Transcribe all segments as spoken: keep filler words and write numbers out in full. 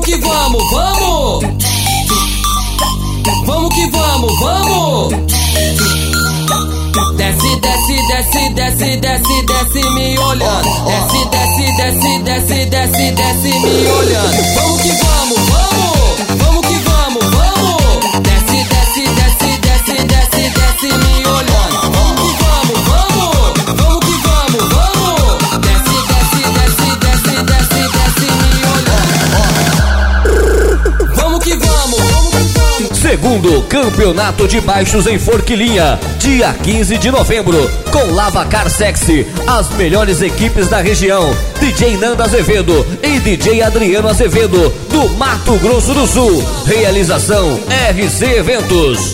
que vamos, vamos! Vamos que vamos, vamos! Desce, desce, desce, desce, desce, desce me olhando. Desce, desce, desce, desce, desce, desce me olhando. Vamos que vamos, vamos! Vamos que vamos, vamos! Desce, desce, desce, desce, desce, desce me olhando. Vamos que vamos, vamos! Vamos que vamos, vamos! Desce, desce, desce, desce, desce, desce me olhando. Vamos que vamos, vamos que vamos! Segundo Campeonato de Baixos em Forquilinha, dia quinze de novembro, com Lavacar Sexy, as melhores equipes da região, D J Nanda Azevedo e D J Adriano Azevedo, do Mato Grosso do Sul. Realização R C Eventos.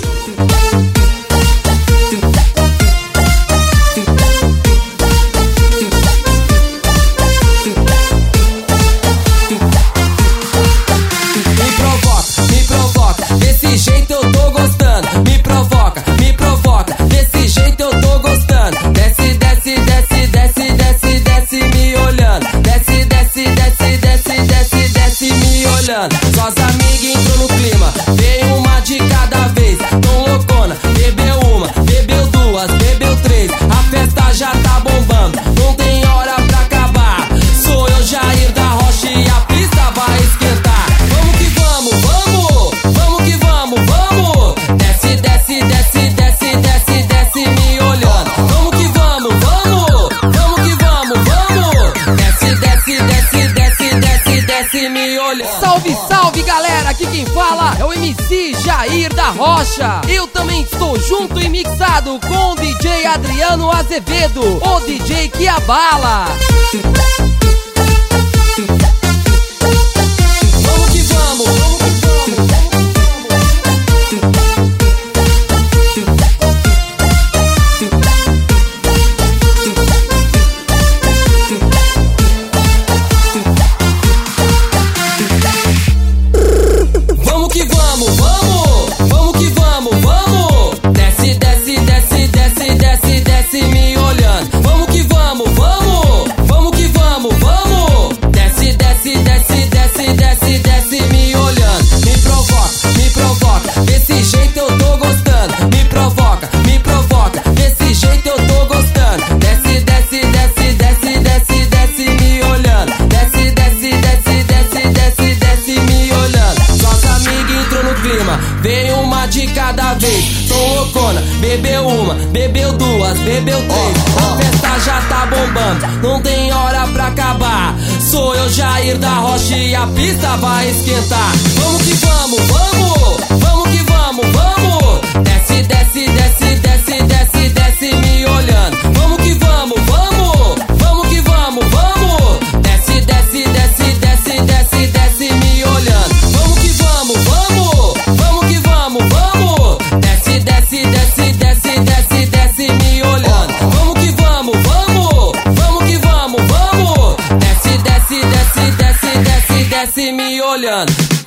Desse jeito eu tô gostando, me provoca, me provoca, desse jeito eu tô gostando. Desce, desce, desce, desce, desce, desce me olhando. Desce, desce, desce, desce, desce, desce me olhando. Suas amigas entrou no clima, veio uma de cada vez. Tão loucona, bebeu uma, bebeu duas, bebeu três. A festa já tá bombando, não tem hora pra acabar. Sou eu, Jair da Rocha, e a pista vai esquentar. Vamos que vamos, vamos! Vamos que vamos, vamos! Desce, desce, desce, desce, desce, desce me olhando. Vamos que vamos, vamos! Vamos que vamos, vamos! Desce, desce, desce, desce, desce, desce me olhando. Salve, salve galera! Aqui quem fala é o M C Jair da Rocha. Eu também estou junto e mixado com o D J Adriano Azevedo, o D J que abala. Vamos que vamos, vamos que vamos! Vamos que vamos, vamos! Vamos que vamos, vamos! Desce, desce, desce, desce, desce, desce me olhando. Vamos que vamos, vamos! Vamos que vamos, vamos! Desce, desce, desce, desce, desce, desce me olhando. Me provoca, me provoca, desse jeito eu tô gostando. Me provoca, me provoca, desse jeito eu tô gostando. Desce, desce, desce, desce, desce, desce me olhando. Desce, desce, desce, desce, desce, desce me olhando. Suas amigas entrou no clima, veio uma de cada vez. Tão loucona, bebeu uma, bebeu duas, bebeu três. A festa já tá bombando, não tem hora pra acabar. Sou eu, Jair da Rocha, e a pista vai esquentar. Vamos que vamos, vamos! Vamos que vamos, vamos! Desce, desce, desce, desce, desce, desce me olhando. Vamos que vamos, vamos! Vamos que vamos, vamos! Desce, desce, desce, desce, desce, desce me olhando. Vamos que vamos, vamos! Vamos que vamos, vamos! Desce, desce, desce, desce, desce, desce me olhando. Vamos que vamos, vamos! Vamos que vamos, vamos! Desce, desce, desce, desce, desce, desce me olhando.